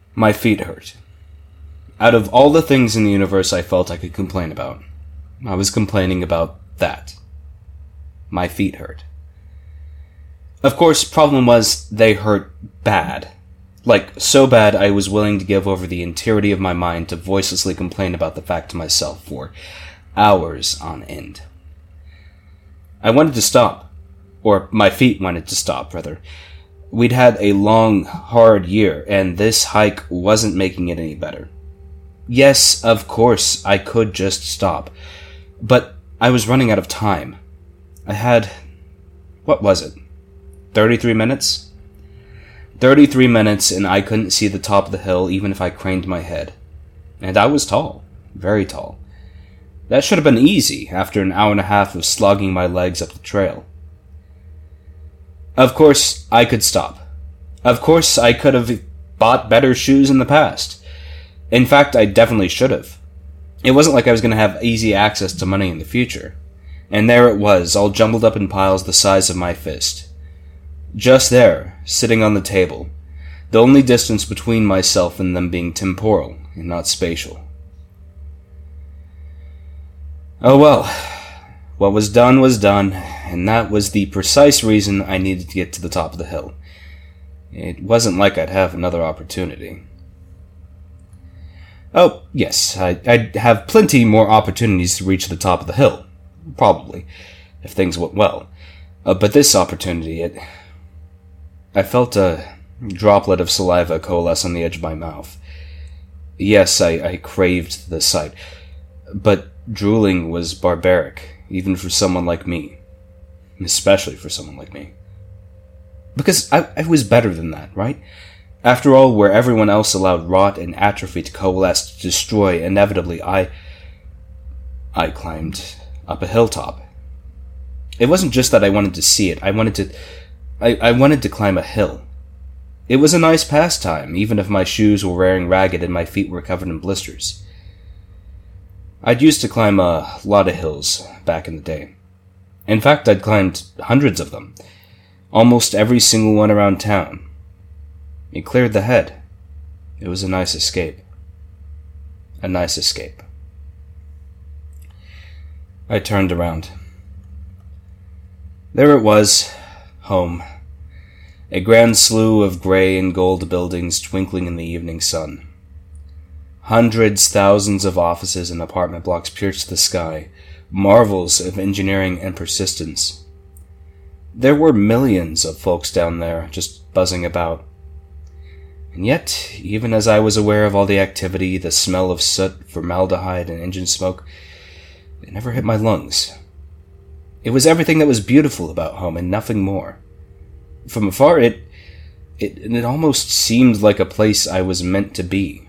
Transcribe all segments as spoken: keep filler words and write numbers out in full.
My feet hurt. Out of all the things in the universe I felt I could complain about, I was complaining about that. My feet hurt. Of course, problem was they hurt bad. Like, so bad I was willing to give over the entirety of my mind to voicelessly complain about the fact to myself for hours on end. I wanted to stop. Or my feet wanted to stop, rather. We'd had a long, hard year, and this hike wasn't making it any better. Yes, of course, I could just stop. But I was running out of time. I had... what was it? thirty-three minutes? thirty-three minutes, and I couldn't see the top of the hill even if I craned my head. And I was tall. Very tall. That should have been easy after an hour and a half of slogging my legs up the trail. Of course, I could stop. Of course, I could have bought better shoes in the past. In fact, I definitely should have. It wasn't like I was going to have easy access to money in the future. And there it was, all jumbled up in piles the size of my fist. Just there, sitting on the table, the only distance between myself and them being temporal and not spatial. Oh well, what was done was done, and that was the precise reason I needed to get to the top of the hill. It wasn't like I'd have another opportunity. Oh, yes, I, I'd have plenty more opportunities to reach the top of the hill. Probably, if things went well. Uh, but this opportunity, it... I felt a droplet of saliva coalesce on the edge of my mouth. Yes, I, I craved the sight. But drooling was barbaric, even for someone like me. Especially for someone like me. Because I, I was better than that, right? After all, where everyone else allowed rot and atrophy to coalesce to destroy, inevitably, I... I climbed up a hilltop. It wasn't just that I wanted to see it, I wanted to... I, I wanted to climb a hill. It was a nice pastime, even if my shoes were wearing ragged and my feet were covered in blisters. I'd used to climb a lot of hills back in the day. In fact, I'd climbed hundreds of them. Almost every single one around town. It cleared the head. It was a nice escape. A nice escape. I turned around. There it was, home. A grand slew of grey and gold buildings twinkling in the evening sun. Hundreds, thousands of offices and apartment blocks pierced the sky, marvels of engineering and persistence. There were millions of folks down there, just buzzing about. And yet, even as I was aware of all the activity, the smell of soot, formaldehyde, and engine smoke, it never hit my lungs. It was everything that was beautiful about home, and nothing more. From afar, it, it, it almost seemed like a place I was meant to be.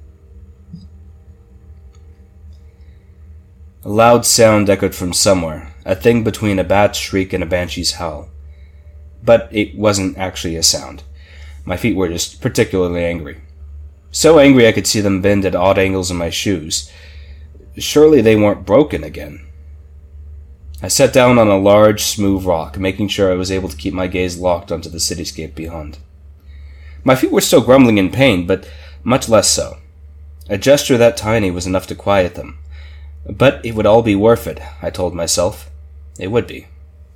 A loud sound echoed from somewhere, a thing between a bat's shriek and a banshee's howl. But it wasn't actually a sound. My feet were just particularly angry. So angry I could see them bend at odd angles in my shoes. Surely they weren't broken again. I sat down on a large, smooth rock, making sure I was able to keep my gaze locked onto the cityscape beyond. My feet were still grumbling in pain, but much less so. A gesture that tiny was enough to quiet them. But it would all be worth it, I told myself. It would be.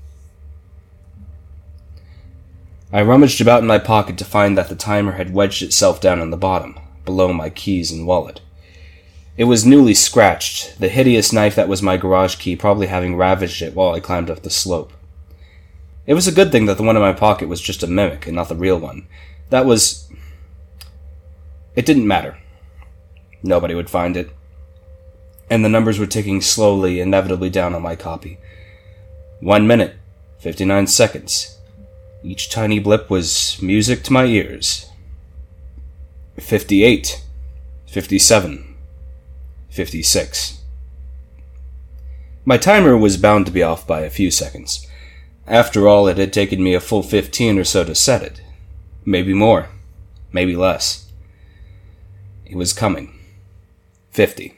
I rummaged about in my pocket to find that the timer had wedged itself down on the bottom, below my keys and wallet. It was newly scratched, the hideous knife that was my garage key probably having ravaged it while I climbed up the slope. It was a good thing that the one in my pocket was just a mimic and not the real one. That was... It didn't matter. Nobody would find it. And the numbers were ticking slowly, inevitably down on my copy. One minute, fifty-nine seconds. Each tiny blip was music to my ears. Fifty-eight. Fifty-seven. Fifty-six. My timer was bound to be off by a few seconds. After all, it had taken me a full fifteen or so to set it. Maybe more. Maybe less. It was coming. Fifty.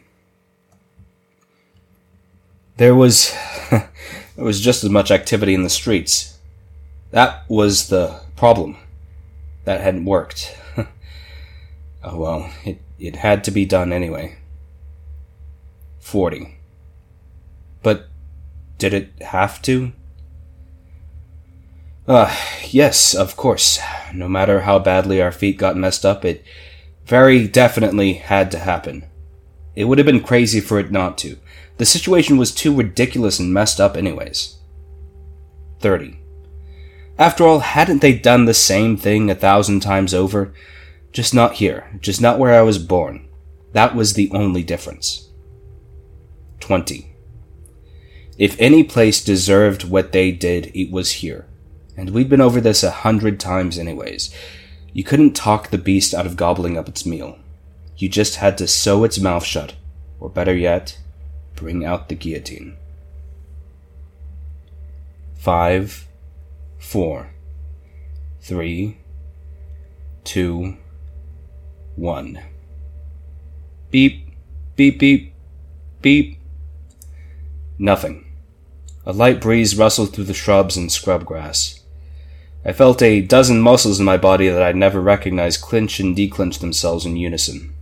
There was... there was just as much activity in the streets. That was the problem. That hadn't worked. Oh well, it, it had to be done anyway. Forty. But did it have to? Ah, uh, yes, of course. No matter how badly our feet got messed up, it very definitely had to happen. It would have been crazy for it not to. The situation was too ridiculous and messed up anyways. Thirty. After all, hadn't they done the same thing a thousand times over? Just not here. Just not where I was born. That was the only difference. Twenty. If any place deserved what they did, it was here. And we'd been over this a hundred times anyways. You couldn't talk the beast out of gobbling up its meal. You just had to sew its mouth shut, or better yet, bring out the guillotine. Five, four, three, two, one. Beep, beep, beep, beep. Nothing. A light breeze rustled through the shrubs and scrub grass. I felt a dozen muscles in my body that I'd never recognized clench and declench themselves in unison.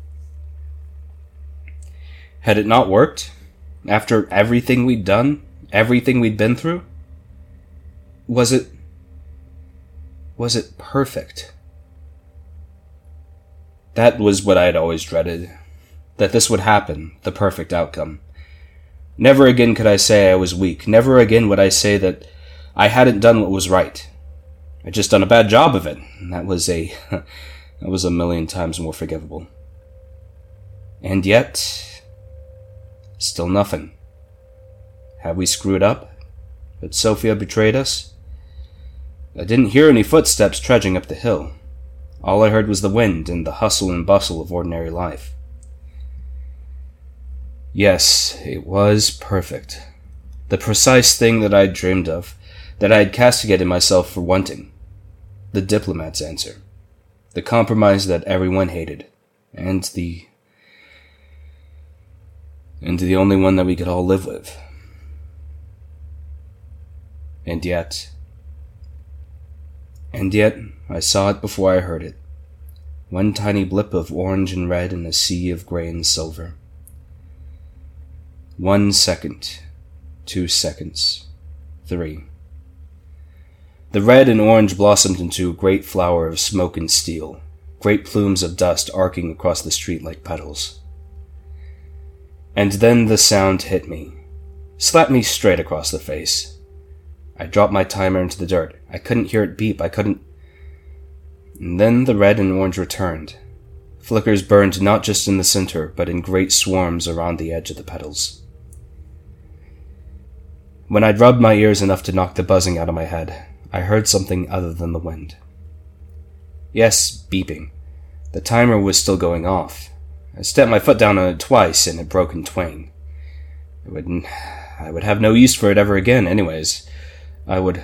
Had it not worked? After everything we'd done? Everything we'd been through? Was it... Was it perfect? That was what I had always dreaded. That this would happen, the perfect outcome. Never again could I say I was weak. Never again would I say that I hadn't done what was right. I'd just done a bad job of it, and that was a... that was a million times more forgivable. And yet... still nothing. Had we screwed up? Had Sophia betrayed us? I didn't hear any footsteps trudging up the hill. All I heard was the wind and the hustle and bustle of ordinary life. Yes, it was perfect. The precise thing that I'd dreamed of, that I had castigated myself for wanting. The diplomat's answer. The compromise that everyone hated. And the... and the only one that we could all live with. And yet... And yet, I saw it before I heard it. One tiny blip of orange and red in a sea of gray and silver. One second. Two seconds. Three. The red and orange blossomed into a great flower of smoke and steel, great plumes of dust arcing across the street like petals. And then the sound hit me, slapped me straight across the face. I dropped my timer into the dirt. I couldn't hear it beep. I couldn't... And then the red and orange returned. Flickers burned not just in the center, but in great swarms around the edge of the petals. When I'd rubbed my ears enough to knock the buzzing out of my head, I heard something other than the wind. Yes, beeping. The timer was still going off. I stepped my foot down on it twice, and it broke in twain. I would, I would have no use for it ever again, anyways. I would...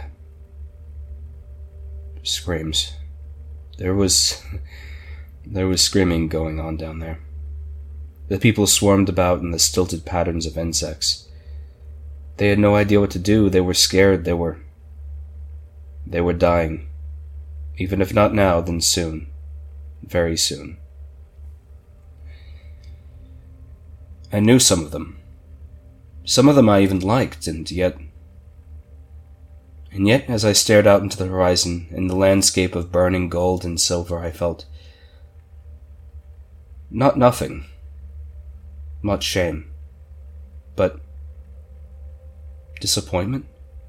Screams. There was... There was screaming going on down there. The people swarmed about in the stilted patterns of insects. They had no idea what to do. They were scared. They were... They were dying. Even if not now, then soon. Very soon. I knew some of them. Some of them I even liked, and yet... And yet, as I stared out into the horizon, in the landscape of burning gold and silver, I felt... Not nothing. Not shame. But... disappointment?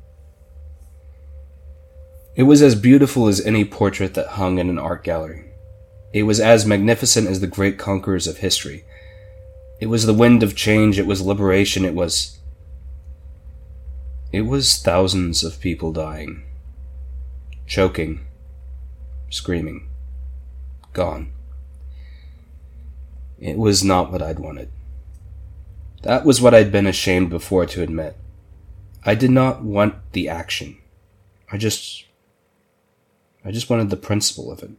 It was as beautiful as any portrait that hung in an art gallery. It was as magnificent as the great conquerors of history. It was the wind of change, it was liberation, it was... It was thousands of people dying. Choking. Screaming. Gone. It was not what I'd wanted. That was what I'd been ashamed before to admit. I did not want the action. I just... I just wanted the principle of it.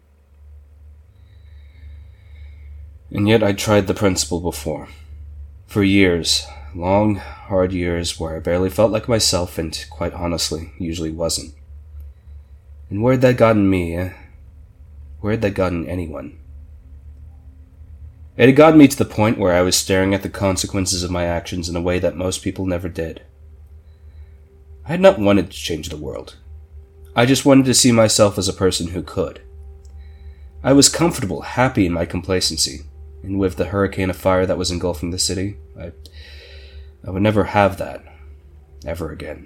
And yet I tried the principle before. For years. Long, hard years where I barely felt like myself and, quite honestly, usually wasn't. And where'd that gotten me, eh? Where'd that gotten anyone? It had gotten me to the point where I was staring at the consequences of my actions in a way that most people never did. I had not wanted to change the world. I just wanted to see myself as a person who could. I was comfortable, happy in my complacency, and with the hurricane of fire that was engulfing the city, I, I would never have that, ever again.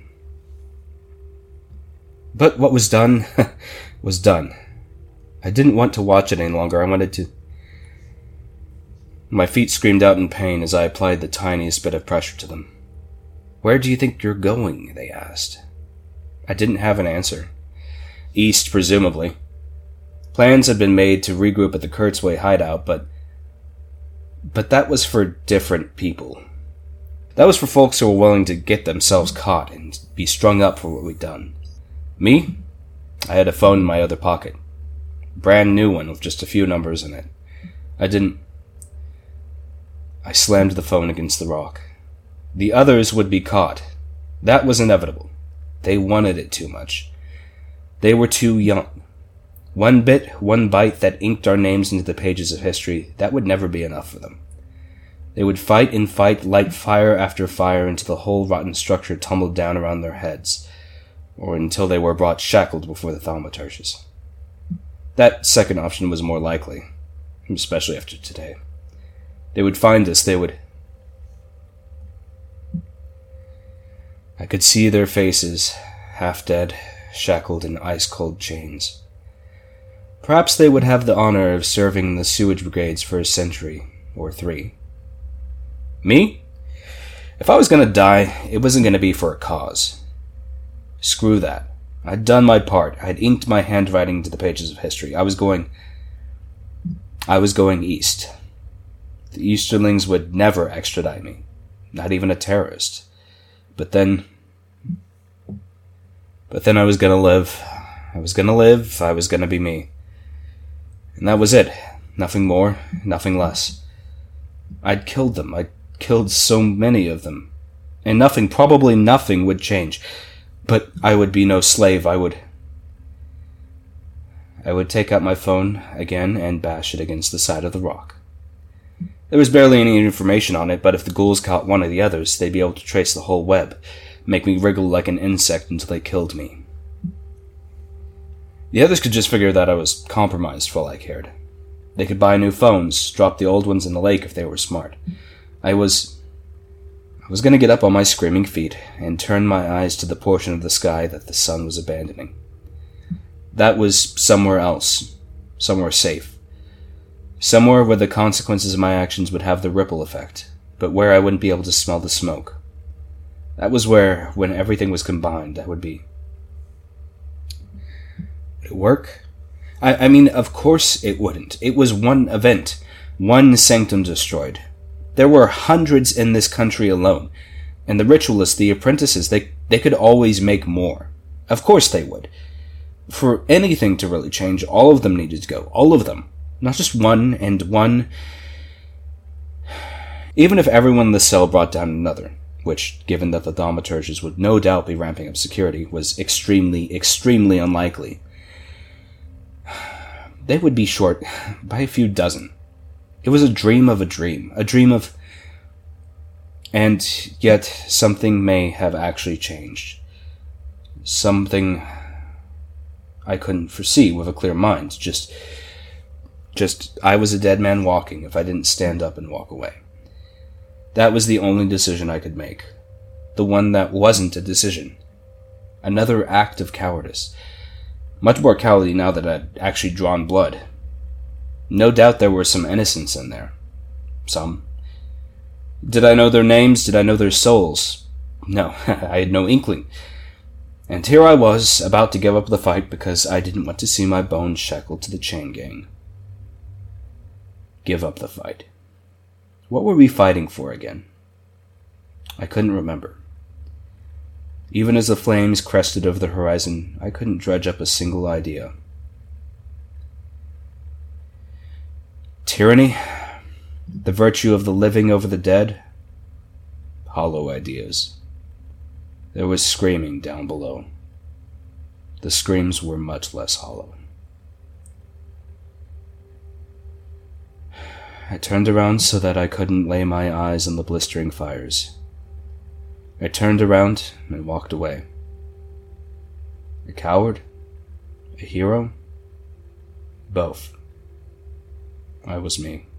But what was done, was done. I didn't want to watch it any longer. I wanted to... My feet screamed out in pain as I applied the tiniest bit of pressure to them. "Where do you think you're going?" they asked. I didn't have an answer. East, presumably. Plans had been made to regroup at the Kurtzway hideout, but... But that was for different people. That was for folks who were willing to get themselves caught and be strung up for what we'd done. Me? I had a phone in my other pocket. Brand new one with just a few numbers in it. I didn't... I slammed the phone against the rock. The others would be caught. That was inevitable. They wanted it too much. They were too young. One bit, one bite that inked our names into the pages of history, that would never be enough for them. They would fight and fight, light fire after fire until the whole rotten structure tumbled down around their heads, or until they were brought shackled before the thaumaturges. That second option was more likely, especially after today. They would find us, they would... I could see their faces, half dead, shackled in ice-cold chains. Perhaps they would have the honor of serving the sewage brigades for a century, or three. Me? If I was gonna die, it wasn't gonna be for a cause. Screw that. I'd done my part. I'd inked my handwriting into the pages of history. I was going... I was going east. The Easterlings would never extradite me. Not even a terrorist. But then... But then I was gonna live. I was gonna live. I was gonna be me. And that was it. Nothing more, nothing less. I'd killed them. I'd killed so many of them. And nothing, probably nothing, would change. But I would be no slave. I would... I would take out my phone again and bash it against the side of the rock. There was barely any information on it, but if the ghouls caught one of the others, they'd be able to trace the whole web, make me wriggle like an insect until they killed me. The others could just figure that I was compromised for all I cared. They could buy new phones, drop the old ones in the lake if they were smart. I was... I was going to get up on my screaming feet and turn my eyes to the portion of the sky that the sun was abandoning. That was somewhere else, somewhere safe. Somewhere where the consequences of my actions would have the ripple effect, but where I wouldn't be able to smell the smoke. That was where, when everything was combined, that would be... Would it work? I, I mean, of course it wouldn't. It was one event, one sanctum destroyed. There were hundreds in this country alone, and the ritualists, the apprentices, they, they could always make more. Of course they would. For anything to really change, all of them needed to go. All of them. Not just one and one. Even if everyone in the cell brought down another, which, given that the thaumaturges would no doubt be ramping up security, was extremely, extremely unlikely, they would be short by a few dozen. It was a dream of a dream. A dream of... And yet, something may have actually changed. Something I couldn't foresee with a clear mind. Just... Just, I was a dead man walking if I didn't stand up and walk away. That was the only decision I could make. The one that wasn't a decision. Another act of cowardice. Much more cowardly now that I'd actually drawn blood. No doubt there were some innocents in there. Some. Did I know their names? Did I know their souls? No, I had no inkling. And here I was, about to give up the fight because I didn't want to see my bones shackled to the chain gang. Give up the fight. What were we fighting for again? I couldn't remember. Even as the flames crested over the horizon, I couldn't dredge up a single idea. Tyranny? The virtue of the living over the dead? Hollow ideas. There was screaming down below. The screams were much less hollow. I turned around so that I couldn't lay my eyes on the blistering fires. I turned around and walked away. A coward? A hero? Both. I was me.